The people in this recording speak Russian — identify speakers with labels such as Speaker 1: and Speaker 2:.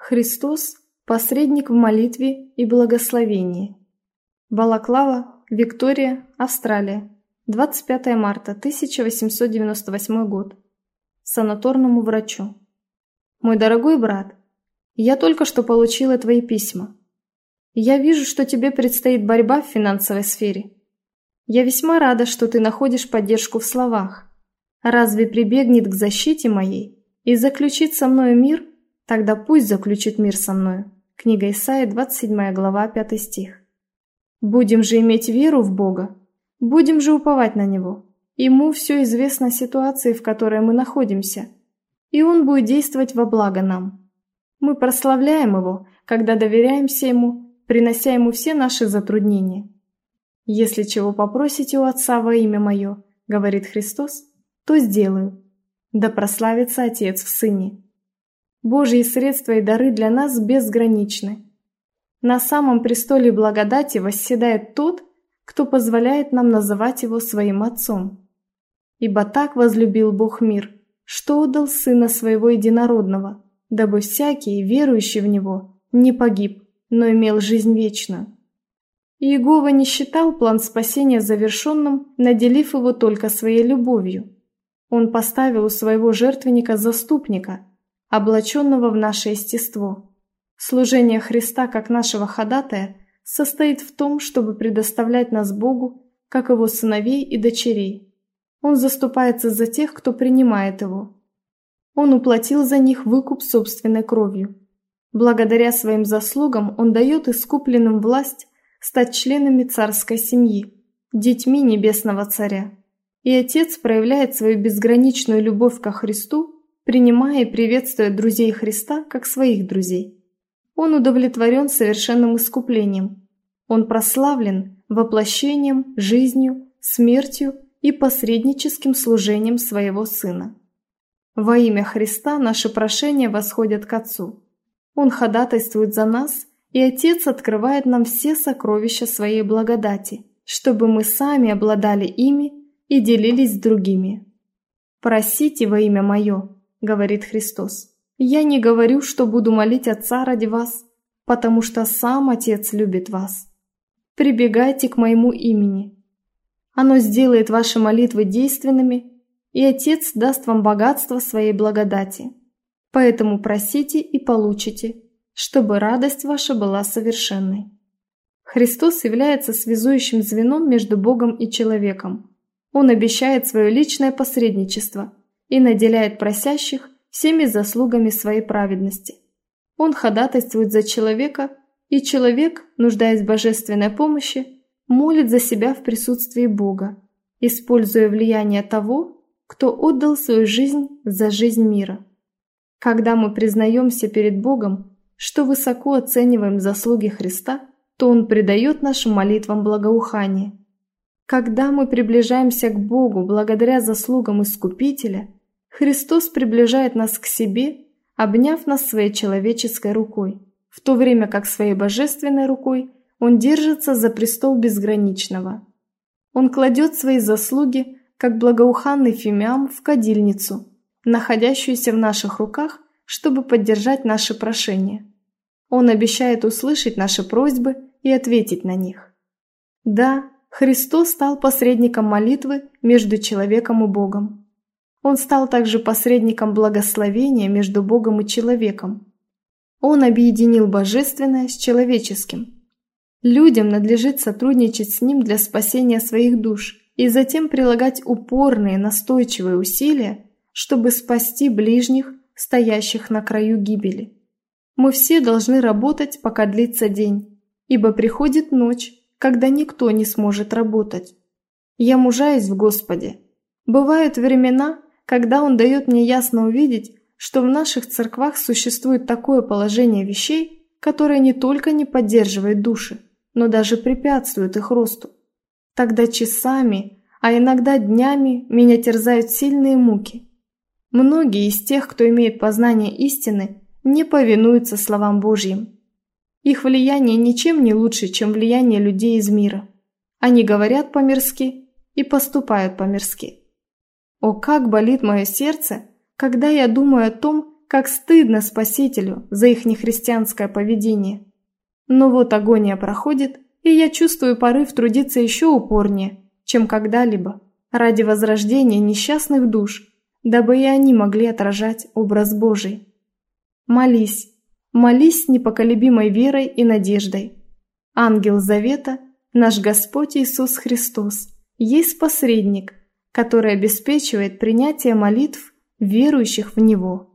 Speaker 1: Христос – посредник в молитве и благословении. Балаклава, Виктория, Австралия. 25 марта 1898 год. Санаторному врачу. Мой дорогой брат, я только что получила твои письма. Я вижу, что тебе предстоит борьба в финансовой сфере. Я весьма рада, что ты находишь поддержку в словах. Разве прибегнет к защите моей и заключит со мною мир, тогда пусть заключит мир со мною. Книга Исаии, 27 глава, 5 стих. Будем же иметь веру в Бога, будем же уповать на Него. Ему все известно о ситуации, в которой мы находимся, и Он будет действовать во благо нам. Мы прославляем Его, когда доверяемся Ему, принося Ему все наши затруднения. «Если чего попросите у Отца во имя Мое, — говорит Христос, — то сделаю. Да прославится Отец в Сыне». Божьи средства и дары для нас безграничны. На самом престоле благодати восседает тот, кто позволяет нам называть Его своим Отцом. «Ибо так возлюбил Бог мир, что отдал Сына Своего Единородного, дабы всякий, верующий в Него, не погиб, но имел жизнь вечную». Иегова не считал план спасения завершенным, наделив его только своей любовью. Он поставил у своего жертвенника заступника, облаченного в наше естество. Служение Христа как нашего ходатая состоит в том, чтобы предоставлять нас Богу, как Его сыновей и дочерей. Он заступается за тех, кто принимает Его. Он уплатил за них выкуп собственной кровью. Благодаря своим заслугам Он дает искупленным власть стать членами царской семьи, детьми Небесного Царя. И Отец проявляет свою безграничную любовь ко Христу, принимая и приветствуя друзей Христа как своих друзей. Он удовлетворен совершенным искуплением. Он прославлен воплощением, жизнью, смертью и посредническим служением своего Сына. Во имя Христа наши прошения восходят к Отцу. Он ходатайствует за нас, и Отец открывает нам все сокровища своей благодати, чтобы мы сами обладали ими и делились с другими. «Просите во имя Мое, — говорит Христос. Я не говорю, что буду молить Отца ради вас, потому что сам Отец любит вас. Прибегайте к Моему имени. Оно сделает ваши молитвы действенными, и Отец даст вам богатство своей благодати. Поэтому просите и получите, чтобы радость ваша была совершенной». Христос является связующим звеном между Богом и человеком. Он обещает свое личное посредничество и наделяет просящих всеми заслугами своей праведности. Он ходатайствует за человека, и человек, нуждаясь в божественной помощи, молит за себя в присутствии Бога, используя влияние того, кто отдал свою жизнь за жизнь мира. Когда мы признаемся перед Богом, что высоко оцениваем заслуги Христа, то Он придает нашим молитвам благоухание. Когда мы приближаемся к Богу благодаря заслугам Искупителя, Христос приближает нас к себе, обняв нас своей человеческой рукой, в то время как своей божественной рукой Он держится за престол безграничного. Он кладет свои заслуги, как благоуханный фимиам, в кадильницу, находящуюся в наших руках, чтобы поддержать наши прошения. Он обещает услышать наши просьбы и ответить на них. Да, Христос стал посредником молитвы между человеком и Богом. Он стал также посредником благословения между Богом и человеком. Он объединил божественное с человеческим. Людям надлежит сотрудничать с Ним для спасения своих душ и затем прилагать упорные, настойчивые усилия, чтобы спасти ближних, стоящих на краю гибели. Мы все должны работать, пока длится день, ибо приходит ночь, когда никто не сможет работать. Я мужаюсь в Господе. Бывают времена, когда Он дает мне ясно увидеть, что в наших церквах существует такое положение вещей, которое не только не поддерживает души, но даже препятствует их росту. Тогда часами, а иногда днями меня терзают сильные муки. Многие из тех, кто имеет познание истины, не повинуются словам Божьим. Их влияние ничем не лучше, чем влияние людей из мира. Они говорят по-мирски и поступают по-мирски. О, как болит мое сердце, когда я думаю о том, Как стыдно Спасителю за их нехристианское поведение. Но вот агония проходит, и я чувствую порыв трудиться еще упорнее, чем когда-либо, ради возрождения несчастных душ, дабы и они могли отражать образ Божий. Молись, молись с непоколебимой верой и надеждой. Ангел Завета, наш Господь Иисус Христос, есть посредник, который обеспечивает принятие молитв верующих в Него.